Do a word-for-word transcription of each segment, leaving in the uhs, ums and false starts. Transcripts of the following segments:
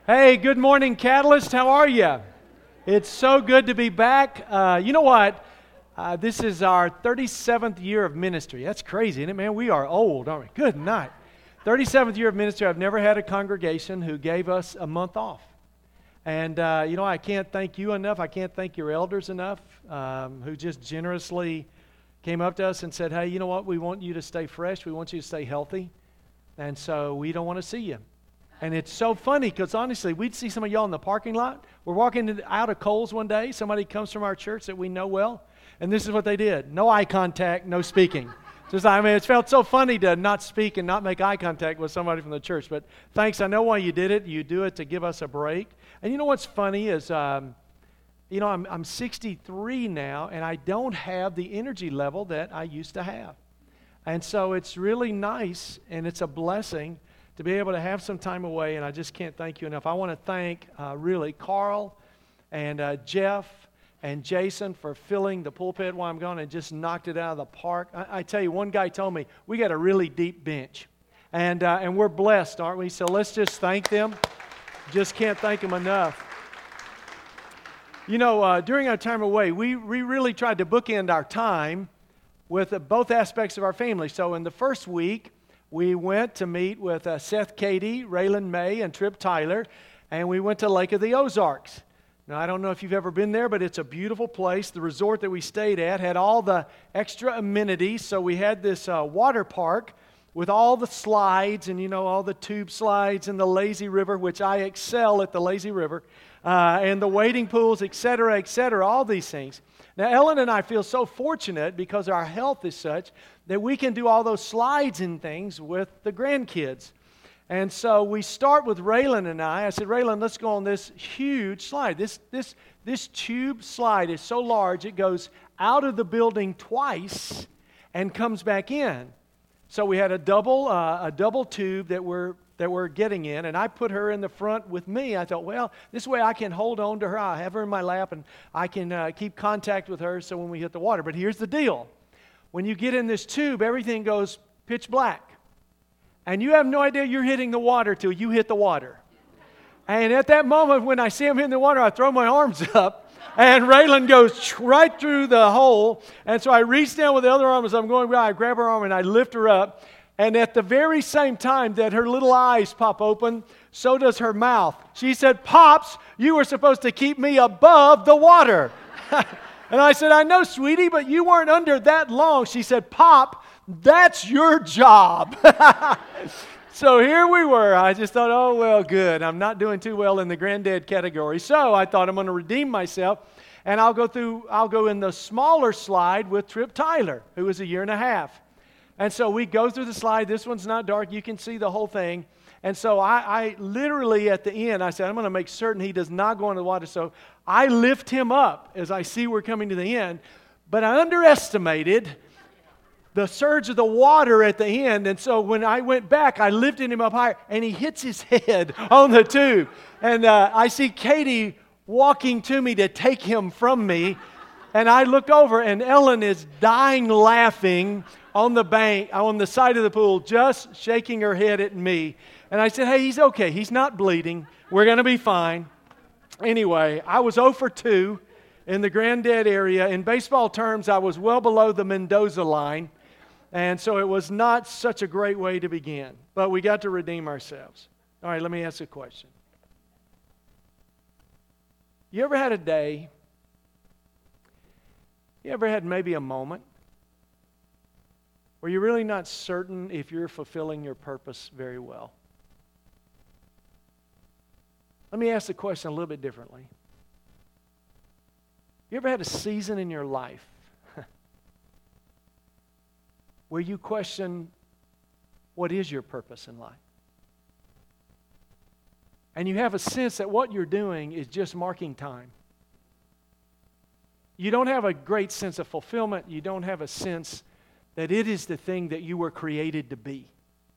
Hey, good morning, Catalyst. How are you? It's so good to be back. Uh, you know what? Uh, this is our thirty-seventh year of ministry. That's crazy, isn't it, man? We are old, aren't we? Good night. thirty-seventh year of ministry. I've never had a congregation who gave us a month off. And, uh, you know, I can't thank you enough. I can't thank your elders enough um, who just generously came up to us and said, hey, you know what? We want you to stay fresh. We want you to stay healthy. And so we don't want to see you. And it's so funny because honestly, we'd see some of y'all in the parking lot. We're walking out of Kohl's one day. Somebody comes from our church that we know well. And this is what they did. No eye contact, no speaking. Just, I mean, it felt so funny to not speak and not make eye contact with somebody from the church. But thanks, I know why you did it. You do it to give us a break. And you know what's funny is, um, you know, I'm, I'm sixty-three now, and I don't have the energy level that I used to have. And so it's really nice, and it's a blessing to be able to have some time away, and I just can't thank you enough. I want to thank, uh, really, Carl and uh, Jeff and Jason for filling the pulpit while I'm gone and just knocked it out of the park. I, I tell you, one guy told me, we got a really deep bench, and uh, and we're blessed, aren't we? So let's just thank them. Just can't thank them enough. You know, uh, during our time away, we, we really tried to bookend our time with uh, both aspects of our family. So in the first week, we went to meet with uh, Seth Cady, Raylan May, and Trip Tyler, and we went to Lake of the Ozarks. Now, I don't know if you've ever been there, but it's a beautiful place. The resort that we stayed at had all the extra amenities, so we had this uh, water park with all the slides and, you know, all the tube slides and the lazy river, which I excel at the lazy river, uh, and the wading pools, et cetera, et cetera, all these things. Now, Ellen and I feel so fortunate because our health is such that we can do all those slides and things with the grandkids. And so we start with Raylan and I. I said, Raylan, let's go on this huge slide. This, this, this tube slide is so large it goes out of the building twice and comes back in. So we had a double, uh, a double tube that we're that we're getting in, and I put her in the front with me. I thought, well, this way I can hold on to her. I have her in my lap, and I can uh, keep contact with her so when we hit the water. But here's the deal. When you get in this tube, everything goes pitch black. And you have no idea you're hitting the water till you hit the water. And at that moment, when I see him hitting the water, I throw my arms up, and Raylan goes right through the hole. And so I reach down with the other arm as I'm going by. I grab her arm, and I lift her up. And at the very same time that her little eyes pop open, so does her mouth. She said, Pops, you were supposed to keep me above the water. And I said, I know, sweetie, but you weren't under that long. She said, Pop, that's your job. So here we were. I just thought, oh, well, good. I'm not doing too well in the granddad category. So I thought I'm going to redeem myself, and I'll go through, I'll go in the smaller slide with Trip Tyler, who was a year and a half. And so we go through the slide. This one's not dark. You can see the whole thing. And so I, I literally at the end, I said, I'm going to make certain he does not go into the water. So I lift him up as I see we're coming to the end. But I underestimated the surge of the water at the end. And so when I went back, I lifted him up higher, and he hits his head on the tube. And uh, I see Katie walking to me to take him from me. And I look over, and Ellen is dying laughing on the bank, on the side of the pool, just shaking her head at me. And I said, hey, he's okay. He's not bleeding. We're going to be fine. Anyway, I was zero for two in the granddad area. In baseball terms, I was well below the Mendoza line. And so it was not such a great way to begin. But we got to redeem ourselves. All right, let me ask a question. You ever had a day, you ever had maybe a moment where you're really not certain if you're fulfilling your purpose very well? Let me ask the question a little bit differently. You ever had a season in your life where you question what is your purpose in life? And you have a sense that what you're doing is just marking time. You don't have a great sense of fulfillment. You don't have a sense that it is the thing that you were created to be.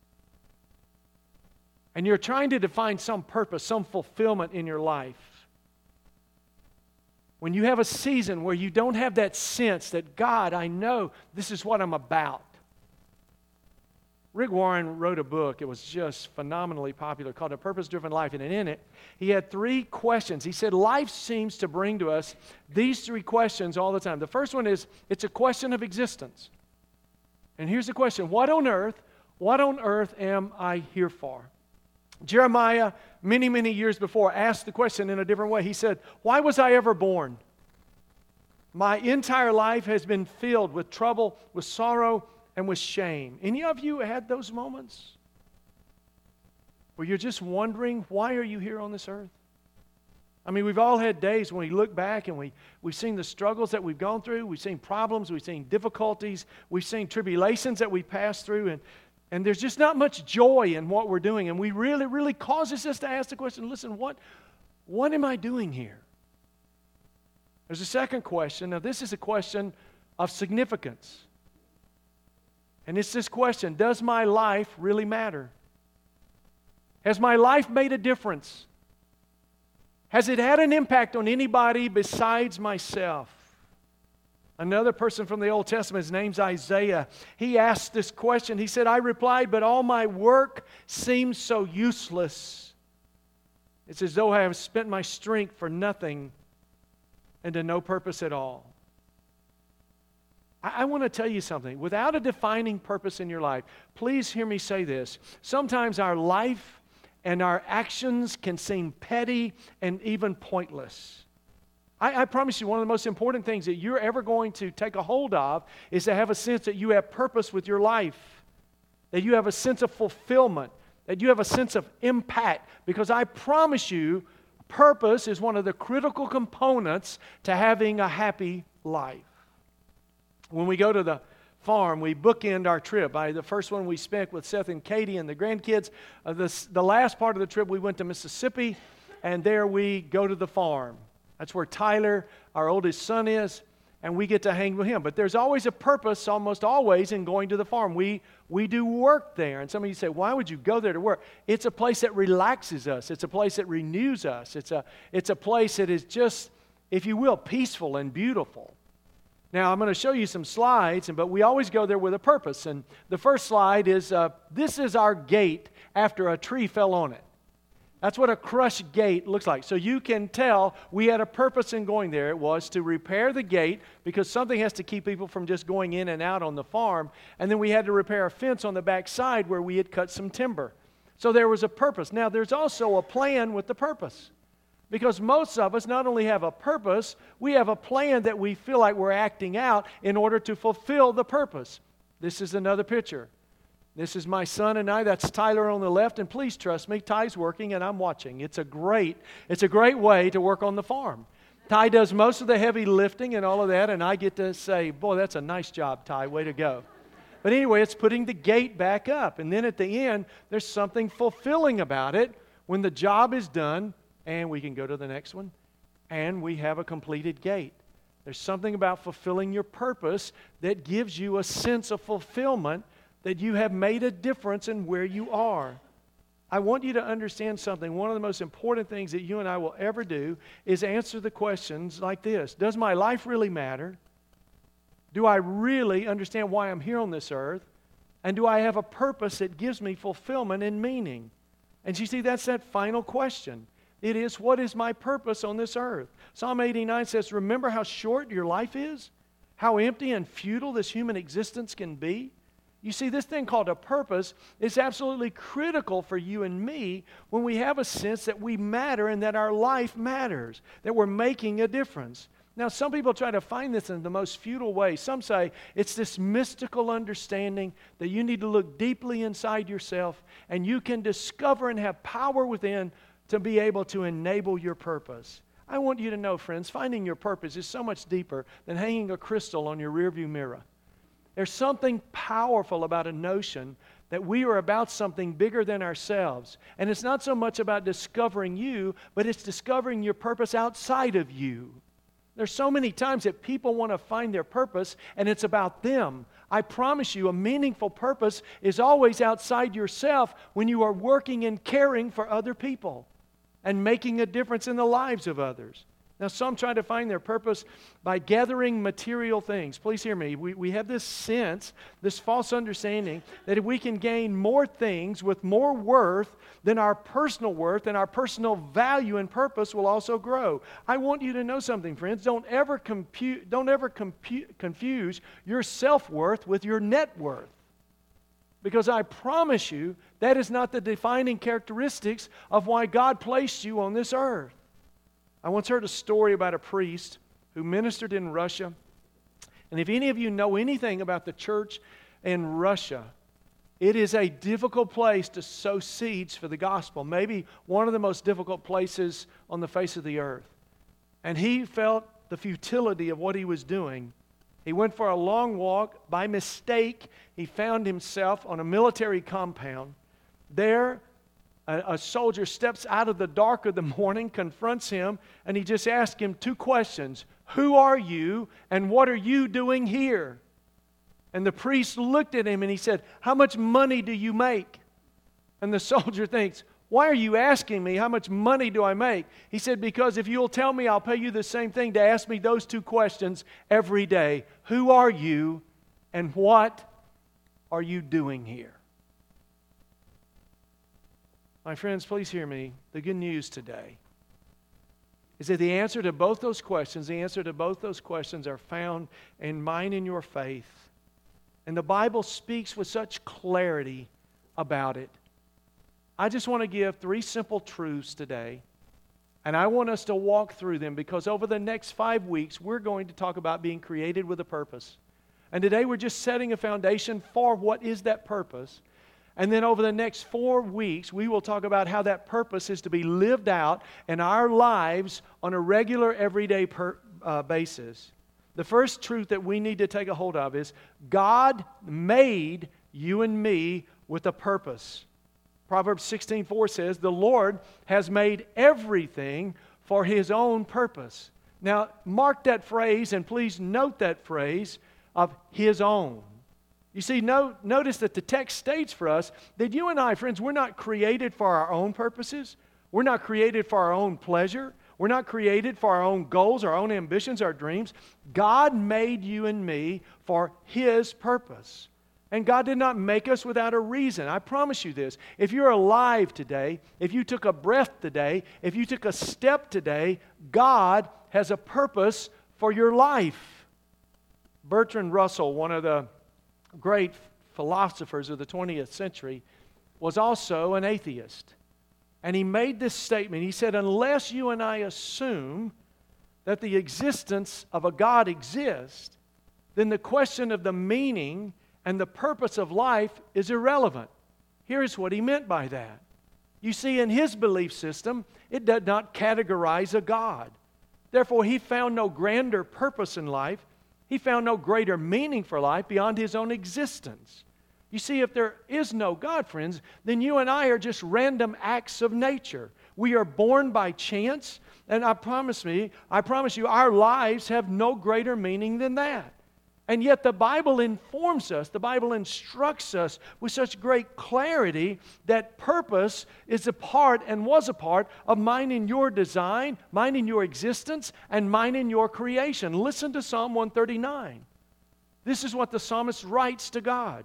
And you're trying to define some purpose, some fulfillment in your life. When you have a season where you don't have that sense that, God, I know this is what I'm about. Rick Warren wrote a book. It was just phenomenally popular called A Purpose-Driven Life. And in it, he had three questions. He said, life seems to bring to us these three questions all the time. The first one is, it's a question of existence. And here's the question, what on earth, what on earth am I here for? Jeremiah, many, many years before, asked the question in a different way. He said, why was I ever born? My entire life has been filled with trouble, with sorrow, and with shame. Any of you had those moments where you're just wondering, why are you here on this earth? I mean, we've all had days when we look back and we, we've seen the struggles that we've gone through, we've seen problems, we've seen difficulties, we've seen tribulations that we passed through, and, and there's just not much joy in what we're doing. And we really, really causes us to ask the question, listen, what, what am I doing here? There's a second question. Now, this is a question of significance. And it's this question, does my life really matter? Has my life made a difference? Has it had an impact on anybody besides myself? Another person from the Old Testament, his name's Isaiah. He asked this question. He said, I replied, but all my work seems so useless. It's as though I have spent my strength for nothing and to no purpose at all. I, I want to tell you something. Without a defining purpose in your life, please hear me say this. Sometimes our life and our actions can seem petty and even pointless. I, I promise you, one of the most important things that you're ever going to take a hold of is to have a sense that you have purpose with your life, that you have a sense of fulfillment, that you have a sense of impact. Because I promise you, purpose is one of the critical components to having a happy life. When we go to the farm, we bookend our trip. I, the first one we spent with Seth and Katie and the grandkids. Uh, this, the last part of the trip, we went to Mississippi, and there we go to the farm. That's where Tyler, our oldest son, is, and we get to hang with him. But there's always a purpose, almost always, in going to the farm. We, we do work there. And some of you say, why would you go there to work? It's a place that relaxes us. It's a place that renews us. It's a, it's a place that is just, if you will, peaceful and beautiful. Now, I'm going to show you some slides, but we always go there with a purpose. And the first slide is, uh, this is our gate after a tree fell on it. That's what a crushed gate looks like. So you can tell we had a purpose in going there. It was to repair the gate because something has to keep people from just going in and out on the farm. And then we had to repair a fence on the back side where we had cut some timber. So there was a purpose. Now, there's also a plan with the purpose. Because most of us not only have a purpose, we have a plan that we feel like we're acting out in order to fulfill the purpose. This is another picture. This is my son and I. That's Tyler on the left. And please trust me, Ty's working and I'm watching. It's a great, it's a great way to work on the farm. Ty does most of the heavy lifting and all of that, and I get to say, boy, that's a nice job, Ty. Way to go. But anyway, it's putting the gate back up. And then at the end, there's something fulfilling about it when the job is done. And we can go to the next one. And we have a completed gate. There's something about fulfilling your purpose that gives you a sense of fulfillment that you have made a difference in where you are. I want you to understand something. One of the most important things that you and I will ever do is answer the questions like this. Does my life really matter? Do I really understand why I'm here on this earth? And do I have a purpose that gives me fulfillment and meaning? And you see, that's that final question. It is, what is my purpose on this earth? Psalm eighty-nine says, remember how short your life is? How empty and futile this human existence can be? You see, this thing called a purpose is absolutely critical for you and me when we have a sense that we matter and that our life matters, that we're making a difference. Now, some people try to find this in the most futile way. Some say it's this mystical understanding that you need to look deeply inside yourself and you can discover and have power within to be able to enable your purpose. I want you to know, friends, finding your purpose is so much deeper than hanging a crystal on your rearview mirror. There's something powerful about a notion that we are about something bigger than ourselves. And it's not so much about discovering you, but it's discovering your purpose outside of you. There's so many times that people want to find their purpose and it's about them. I promise you, a meaningful purpose is always outside yourself when you are working and caring for other people and making a difference in the lives of others. Now, some try to find their purpose by gathering material things. Please hear me. We, we have this sense, this false understanding, that if we can gain more things with more worth, then our personal worth and our personal value and purpose will also grow. I want you to know something, friends. Don't ever, compute, don't ever compute, confuse your self-worth with your net worth. Because I promise you, that is not the defining characteristics of why God placed you on this earth. I once heard a story about a priest who ministered in Russia. And if any of you know anything about the church in Russia, it is a difficult place to sow seeds for the gospel. Maybe one of the most difficult places on the face of the earth. And he felt the futility of what he was doing. He went for a long walk. By mistake, he found himself on a military compound. There, a, a soldier steps out of the dark of the morning, confronts him, and he just asks him two questions. Who are you, and what are you doing here? And the priest looked at him and he said, how much money do you make? And the soldier thinks, why are you asking me how much money do I make? He said, because if you'll tell me, I'll pay you the same thing to ask me those two questions every day. Who are you and what are you doing here? My friends, please hear me. The good news today is that the answer to both those questions, the answer to both those questions are found in mine and your faith. And the Bible speaks with such clarity about it. I just want to give three simple truths today, and I want us to walk through them because over the next five weeks, we're going to talk about being created with a purpose. And today we're just setting a foundation for what is that purpose. And then over the next four weeks, we will talk about how that purpose is to be lived out in our lives on a regular, everyday per, uh, basis. The first truth that we need to take a hold of is God made you and me with a purpose. Proverbs sixteen four says, the Lord has made everything for His own purpose. Now, mark that phrase and please note that phrase of His own. You see, no, notice that the text states for us that you and I, friends, we're not created for our own purposes. We're not created for our own pleasure. We're not created for our own goals, our own ambitions, our dreams. God made you and me for His purpose. And God did not make us without a reason. I promise you this. If you're alive today, if you took a breath today, if you took a step today, God has a purpose for your life. Bertrand Russell, one of the great philosophers of the twentieth century, was also an atheist. And he made this statement. He said, unless you and I assume that the existence of a God exists, then the question of the meaning and the purpose of life is irrelevant. Here's what he meant by that. You see, in his belief system, it did not categorize a God. Therefore, he found no grander purpose in life. He found no greater meaning for life beyond his own existence. You see, if there is no God, friends, then you and I are just random acts of nature. We are born by chance, and I promise me, I promise you, our lives have no greater meaning than that. And yet the Bible informs us, the Bible instructs us with such great clarity that purpose is a part and was a part of mine and your design, mine and your existence, and mine and your creation. Listen to Psalm one thirty-nine. This is what the psalmist writes to God.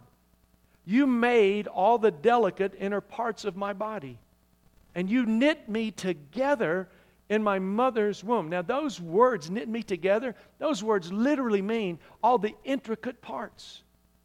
You made all the delicate inner parts of my body, and you knit me together in my mother's womb. Now those words, knit me together, those words literally mean all the intricate parts.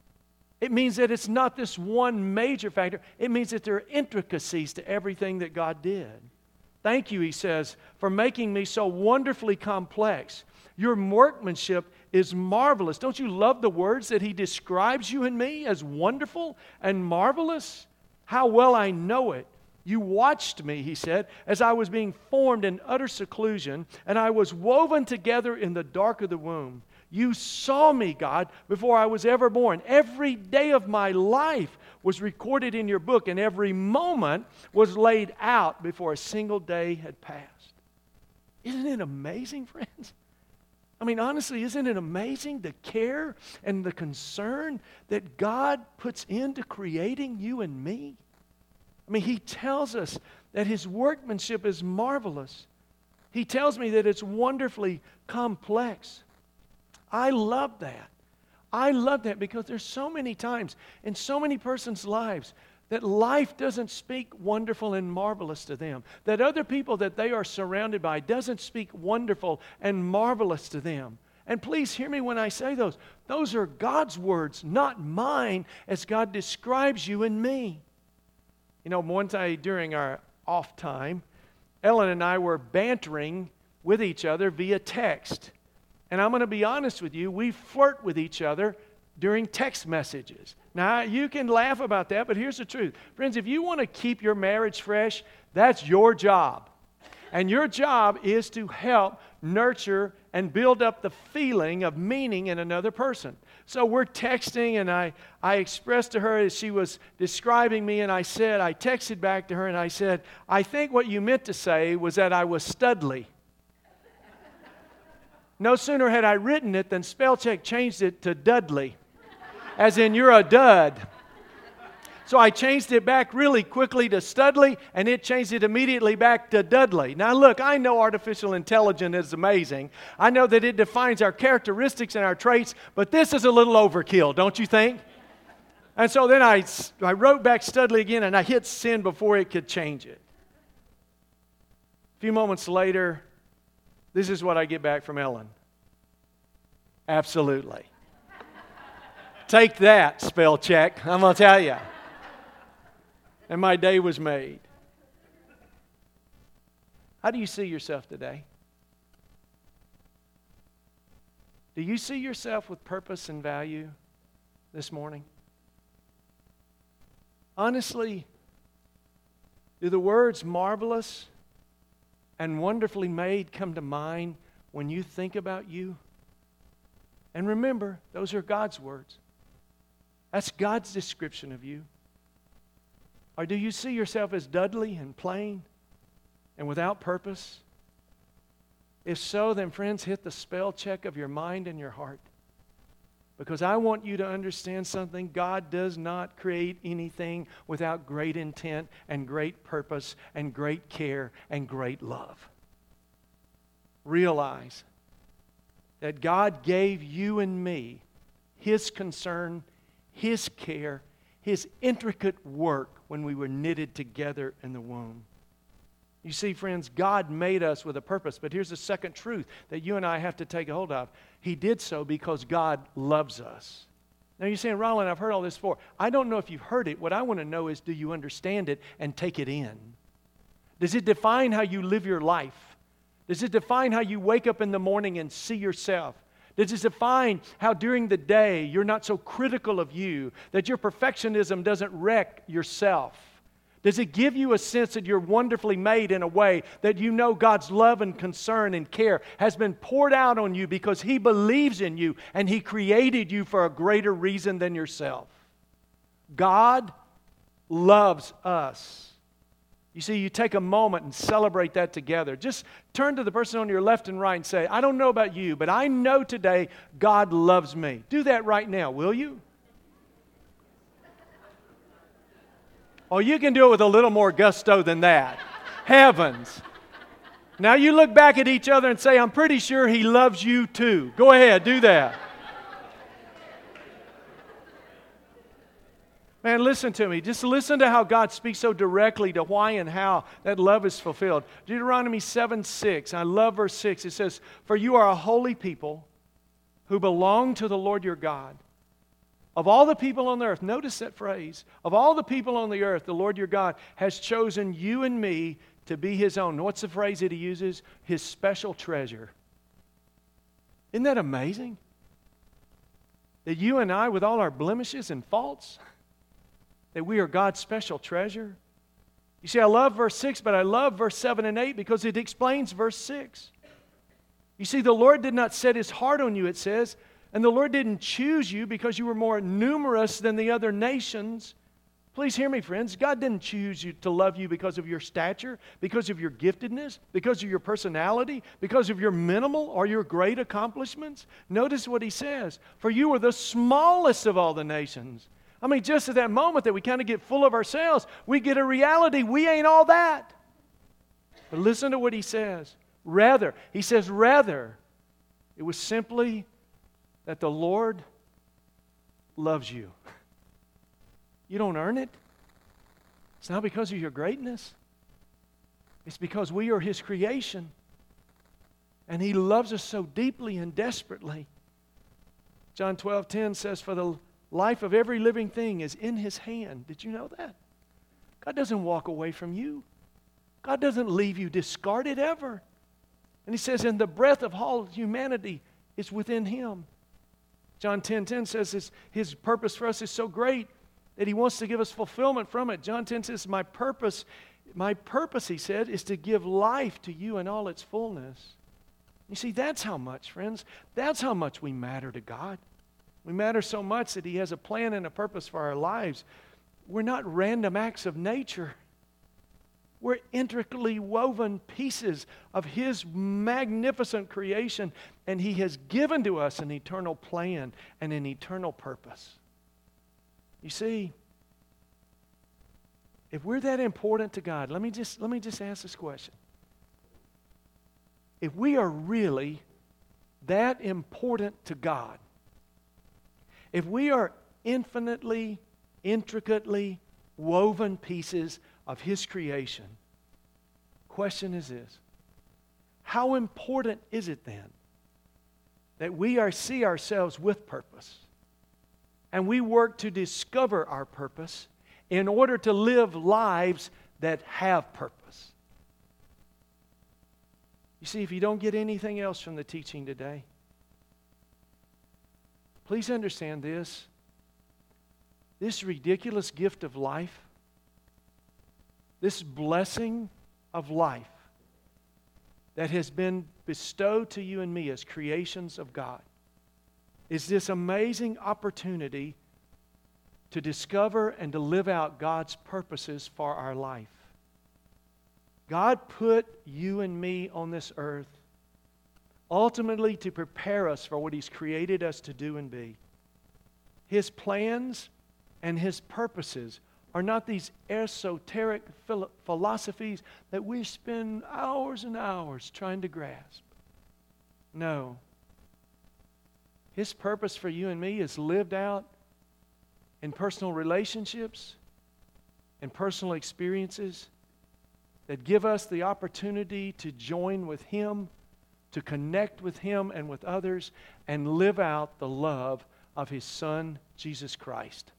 It means that it's not this one major factor. It means that there are intricacies to everything that God did. Thank you, he says, for making me so wonderfully complex. Your workmanship is marvelous. Don't you love the words that he describes you and me as wonderful and marvelous? How well I know it. You watched me, he said, as I was being formed in utter seclusion, and I was woven together in the dark of the womb. You saw me, God, before I was ever born. Every day of my life was recorded in your book, and every moment was laid out before a single day had passed. Isn't it amazing, friends? I mean, honestly, isn't it amazing the care and the concern that God puts into creating you and me? I mean, he tells us that his workmanship is marvelous. He tells me that it's wonderfully complex. I love that. I love that because there's so many times in so many persons' lives that life doesn't speak wonderful and marvelous to them. That other people that they are surrounded by doesn't speak wonderful and marvelous to them. And please hear me when I say those. Those are God's words, not mine, as God describes you and me. You know, one day during our off time, Ellen and I were bantering with each other via text. And I'm going to be honest with you, we flirt with each other during text messages. Now, you can laugh about that, but here's the truth. Friends, if you want to keep your marriage fresh, that's your job. And your job is to help nurture and build up the feeling of meaning in another person. So we're texting, and I, I expressed to her as she was describing me, and I said, I texted back to her, and I said, I think what you meant to say was that I was studly. No sooner had I written it than spell check changed it to Dudley, as in you're a dud. So I changed it back really quickly to Studley, and it changed it immediately back to Dudley. Now look, I know artificial intelligence is amazing. I know that it defines our characteristics and our traits, but this is a little overkill, don't you think? And so then I, I wrote back Studley again, and I hit send before it could change it. A few moments later, this is what I get back from Ellen. Absolutely. Take that, spell check. I'm going to tell you. And my day was made. How do you see yourself today? Do you see yourself with purpose and value this morning? Honestly, do the words marvelous and wonderfully made come to mind when you think about you? And remember, those are God's words. That's God's description of you. Or do you see yourself as Dudley and plain and without purpose? If so, then friends, hit the spell check of your mind and your heart. Because I want you to understand something. God does not create anything without great intent and great purpose and great care and great love. Realize that God gave you and me His concern, His care, His intricate work when we were knitted together in the womb. You see, friends, God made us with a purpose. But here's the second truth that you and I have to take a hold of. He did so because God loves us. Now you're saying, Roland, I've heard all this before. I don't know if you've heard it. What I want to know is, do you understand it and take it in? Does it define how you live your life? Does it define how you wake up in the morning and see yourself? Does it define how during the day you're not so critical of you, that your perfectionism doesn't wreck yourself? Does it give you a sense that you're wonderfully made in a way that you know God's love and concern and care has been poured out on you because He believes in you and He created you for a greater reason than yourself? God loves us. You see, you take a moment and celebrate that together. Just turn to the person on your left and right and say, I don't know about you, but I know today God loves me. Do that right now, will you? Oh, you can do it with a little more gusto than that. Heavens. Now you look back at each other and say, I'm pretty sure He loves you too. Go ahead, do that. Man, listen to me. Just listen to how God speaks so directly to why and how that love is fulfilled. Deuteronomy seven six, I love verse six. It says, for you are a holy people who belong to the Lord your God. Of all the people on the earth, notice that phrase, of all the people on the earth, the Lord your God has chosen you and me to be His own. What's the phrase that He uses? His special treasure. Isn't that amazing? That you and I, with all our blemishes and faults, that we are God's special treasure. You see, I love verse six, but I love verse seven and eight because it explains verse six. You see, the Lord did not set His heart on you, it says, and the Lord didn't choose you because you were more numerous than the other nations. Please hear me, friends. God didn't choose you to love you because of your stature, because of your giftedness, because of your personality, because of your minimal or your great accomplishments. Notice what He says. For you were the smallest of all the nations. I mean, just at that moment that we kind of get full of ourselves, we get a reality. We ain't all that. But listen to what He says. Rather, he says, rather, it was simply that the Lord loves you. You don't earn it. It's not because of your greatness. It's because we are His creation. And He loves us so deeply and desperately. John twelve ten says, for the life of every living thing is in His hand. Did you know that? God doesn't walk away from you. God doesn't leave you discarded ever. And He says, and the breath of all humanity is within Him. John ten ten says his, his purpose for us is so great that He wants to give us fulfillment from it. John ten says, my purpose, my purpose, He said, is to give life to you in all its fullness. You see, that's how much, friends, that's how much we matter to God. We matter so much that He has a plan and a purpose for our lives. We're not random acts of nature. We're intricately woven pieces of His magnificent creation, and He has given to us an eternal plan and an eternal purpose. You see, if we're that important to God, let me just, let me just ask this question. If we are really that important to God, if we are infinitely, intricately woven pieces of His creation, question is this: how important is it then that we are see ourselves with purpose and we work to discover our purpose in order to live lives that have purpose? You see, if you don't get anything else from the teaching today, please understand this. This ridiculous gift of life, this blessing of life that has been bestowed to you and me as creations of God, is this amazing opportunity to discover and to live out God's purposes for our life. God put you and me on this earth ultimately to prepare us for what He's created us to do and be. His plans and His purposes are not these esoteric philo- philosophies that we spend hours and hours trying to grasp. No. His purpose for you and me is lived out in personal relationships and personal experiences that give us the opportunity to join with Him, to connect with Him and with others, and live out the love of His Son, Jesus Christ.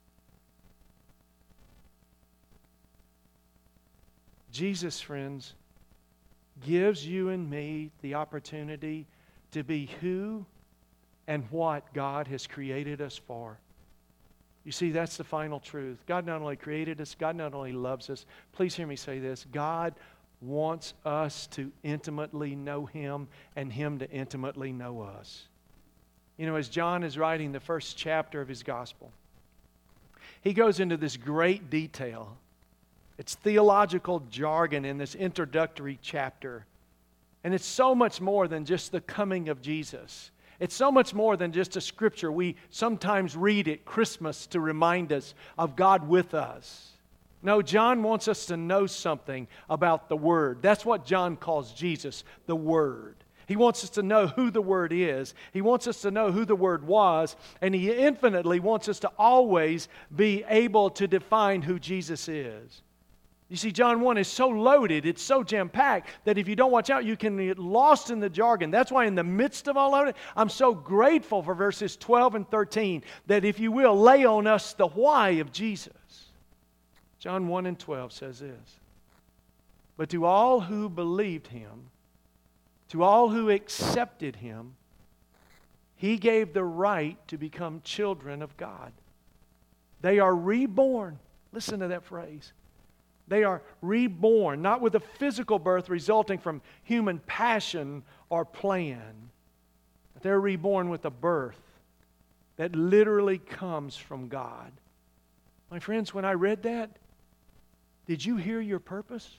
Jesus, friends, gives you and me the opportunity to be who and what God has created us for. You see, that's the final truth. God not only created us, God not only loves us. Please hear me say this. God wants us to intimately know Him and Him to intimately know us. You know, as John is writing the first chapter of his gospel, he goes into this great detail. It's theological jargon in this introductory chapter. And it's so much more than just the coming of Jesus. It's so much more than just a scripture we sometimes read at Christmas to remind us of God with us. No, John wants us to know something about the Word. That's what John calls Jesus, the Word. He wants us to know who the Word is. He wants us to know who the Word was. And He infinitely wants us to always be able to define who Jesus is. You see, John one is so loaded, it's so jam-packed, that if you don't watch out, you can get lost in the jargon. That's why in the midst of all of it, I'm so grateful for verses twelve and thirteen, that if you will, lay on us the why of Jesus. John one and twelve says this: but to all who believed Him, to all who accepted Him, He gave the right to become children of God. They are reborn. Listen to that phrase. They are reborn, not with a physical birth resulting from human passion or plan, but they're reborn with a birth that literally comes from God. My friends, when I read that, did you hear your purpose?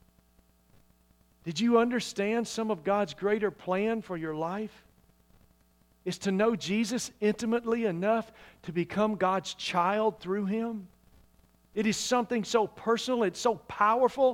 Did you understand some of God's greater plan for your life? Is to know Jesus intimately enough to become God's child through Him. It is something so personal, it's so powerful,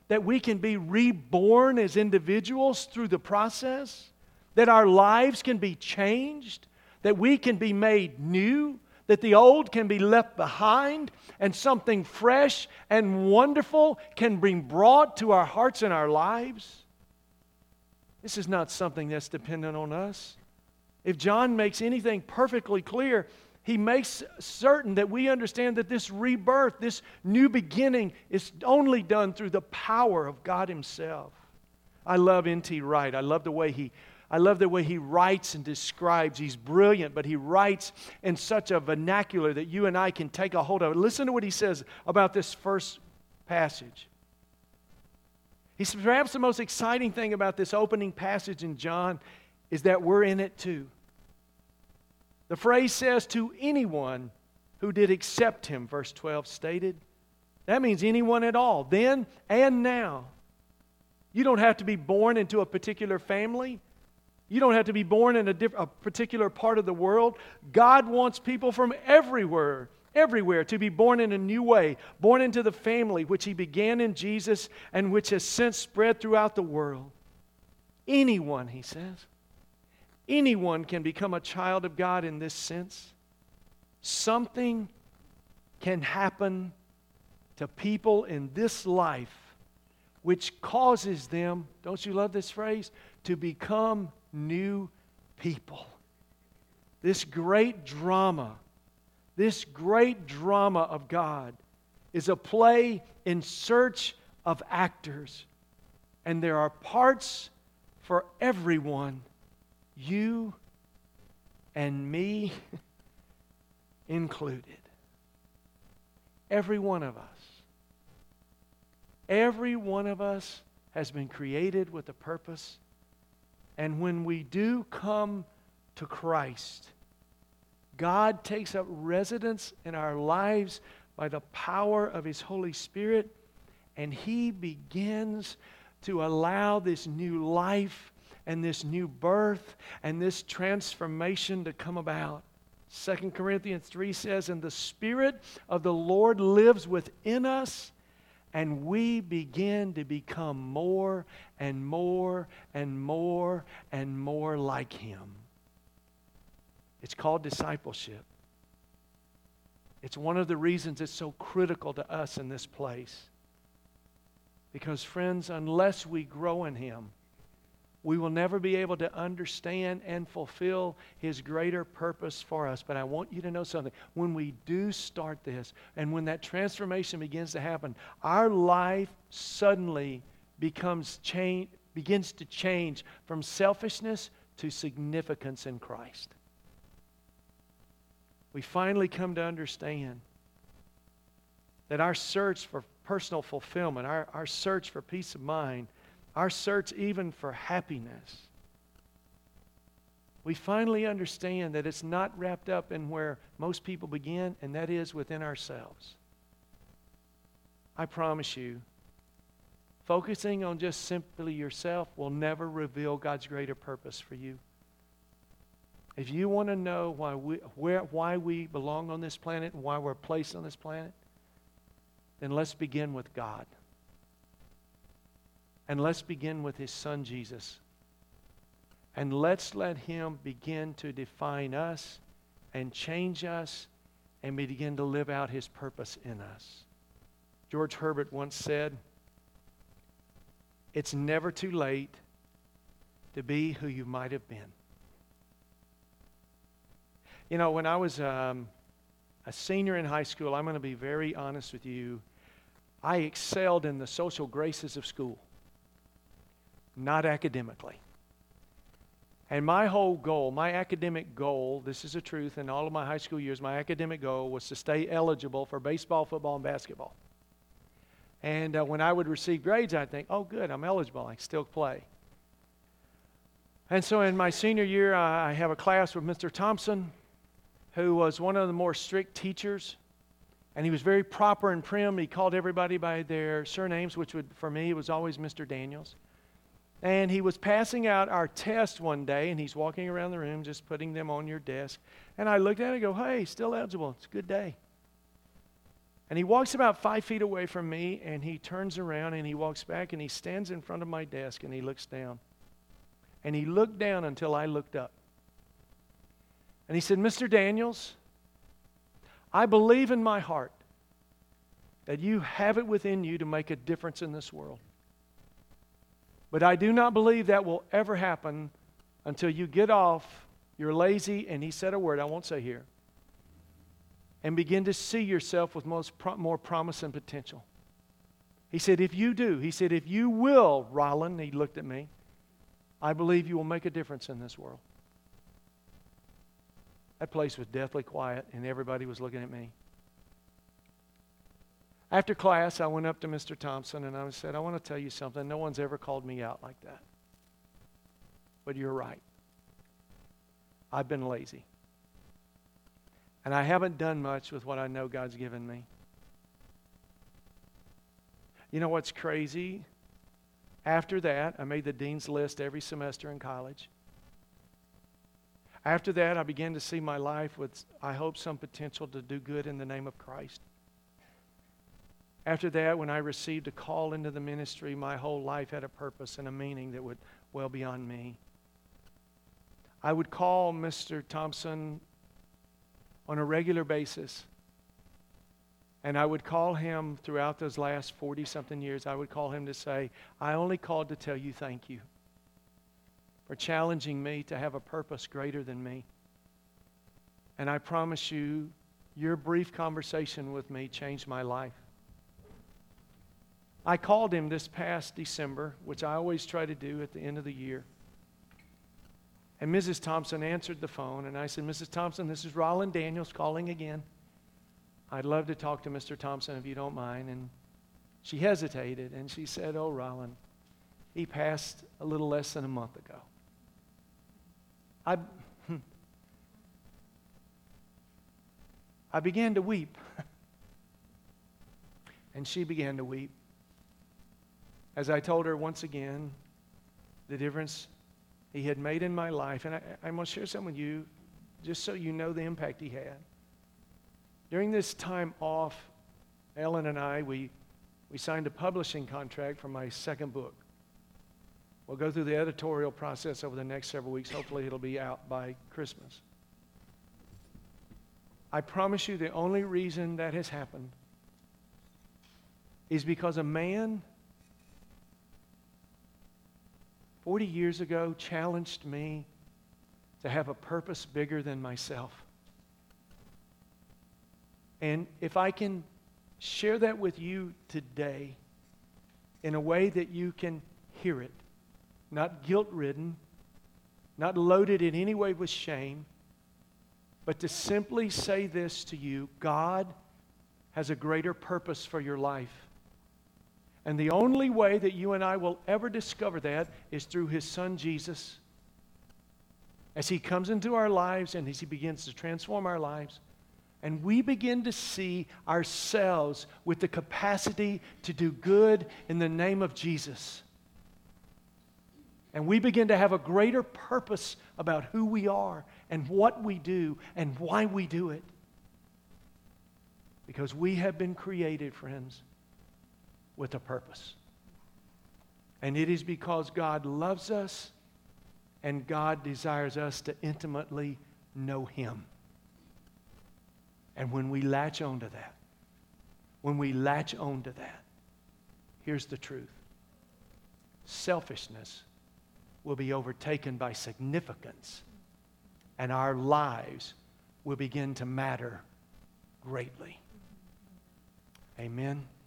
that we can be reborn as individuals through the process, that our lives can be changed, that we can be made new, that the old can be left behind, and something fresh and wonderful can be brought to our hearts and our lives. This is not something that's dependent on us. If John makes anything perfectly clear, he makes certain that we understand that this rebirth, this new beginning, is only done through the power of God Himself. I love N T Wright. I love the way he I love the way he writes and describes. He's brilliant, but he writes in such a vernacular that you and I can take a hold of it. Listen to what he says about this first passage. He says, perhaps the most exciting thing about this opening passage in John is that we're in it too. The phrase says, to anyone who did accept Him, verse twelve stated. That means anyone at all, then and now. You don't have to be born into a particular family. You don't have to be born in a, diff- a particular part of the world. God wants people from everywhere, everywhere to be born in a new way, born into the family which He began in Jesus and which has since spread throughout the world. Anyone, he says, anyone can become a child of God in this sense. Something can happen to people in this life which causes them, don't you love this phrase, to become new people. This great drama, this great drama of God is a play in search of actors. And there are parts for everyone, you and me included. Every one of us. Every one of us has been created with a purpose. And when we do come to Christ, God takes up residence in our lives by the power of His Holy Spirit, and He begins to allow this new life and this new birth and this transformation to come about. Second Corinthians three says, and the Spirit of the Lord lives within us, and we begin to become more and more and more and more like Him. It's called discipleship. It's one of the reasons it's so critical to us in this place. Because, friends, unless we grow in Him, we will never be able to understand and fulfill His greater purpose for us. But I want you to know something. When we do start this, and when that transformation begins to happen, our life suddenly becomes change, begins to change from selfishness to significance in Christ. We finally come to understand that our search for personal fulfillment, our, our search for peace of mind, our search even for happiness, we finally understand that it's not wrapped up in where most people begin, and that is within ourselves. I promise you, focusing on just simply yourself will never reveal God's greater purpose for you. If you want to know why we, where, why we belong on this planet and why we're placed on this planet, then let's begin with God. And let's begin with His Son, Jesus. And let's let Him begin to define us and change us and begin to live out His purpose in us. George Herbert once said, it's never too late to be who you might have been. You know, when I was um, a senior in high school, I'm going to be very honest with you, I excelled in the social graces of school. Not academically. And my whole goal, my academic goal, this is the truth, in all of my high school years, my academic goal was to stay eligible for baseball, football, and basketball. And uh, when I would receive grades, I'd think, oh good, I'm eligible, I can still play. And so in my senior year, I have a class with Mister Thompson, who was one of the more strict teachers. And he was very proper and prim. He called everybody by their surnames, which would, for me, was always Mister Daniels. And he was passing out our test one day, and he's walking around the room just putting them on your desk. And I looked at it and go, hey, still eligible. It's a good day. And he walks about five feet away from me, and he turns around, and he walks back, and he stands in front of my desk, and he looks down. And he looked down until I looked up. And he said, Mister Daniels, I believe in my heart that you have it within you to make a difference in this world. But I do not believe that will ever happen until you get off your lazy, and he said a word I won't say here, and begin to see yourself with most pro- more promise and potential. He said, if you do, he said, if you will, Rollin, he looked at me, I believe you will make a difference in this world. That place was deathly quiet, and everybody was looking at me. After class, I went up to Mister Thompson, and I said, I want to tell you something. No one's ever called me out like that. But you're right. I've been lazy. And I haven't done much with what I know God's given me. You know what's crazy? After that, I made the dean's list every semester in college. After that, I began to see my life with, I hope, some potential to do good in the name of Christ. After that, when I received a call into the ministry, my whole life had a purpose and a meaning that would well beyond me. I would call Mister Thompson on a regular basis. And I would call him throughout those last forty-something years, I would call him to say, I only called to tell you thank you for challenging me to have a purpose greater than me. And I promise you, your brief conversation with me changed my life. I called him this past December, which I always try to do at the end of the year. And Missus Thompson answered the phone, and I said, Missus Thompson, this is Rollin Daniels calling again. I'd love to talk to Mister Thompson if you don't mind. And she hesitated, and she said, oh, Rollin, he passed a little less than a month ago. I, I began to weep. And she began to weep. As I told her once again the difference he had made in my life. And I, I'm going to share something with you just so you know the impact he had. During this time off, Ellen and I, we, we signed a publishing contract for my second book. We'll go through the editorial process over the next several weeks. Hopefully it'll be out by Christmas. I promise you the only reason that has happened is because a man forty years ago challenged me to have a purpose bigger than myself. And if I can share that with you today in a way that you can hear it, not guilt-ridden, not loaded in any way with shame, but to simply say this to you, God has a greater purpose for your life. And the only way that you and I will ever discover that is through His Son, Jesus. As He comes into our lives and as He begins to transform our lives, and we begin to see ourselves with the capacity to do good in the name of Jesus. And we begin to have a greater purpose about who we are and what we do and why we do it. Because we have been created, friends, with a purpose. And it is because God loves us and God desires us to intimately know Him. And when we latch on to that, when we latch on to that, here's the truth. Selfishness will be overtaken by significance, and our lives will begin to matter greatly. Amen.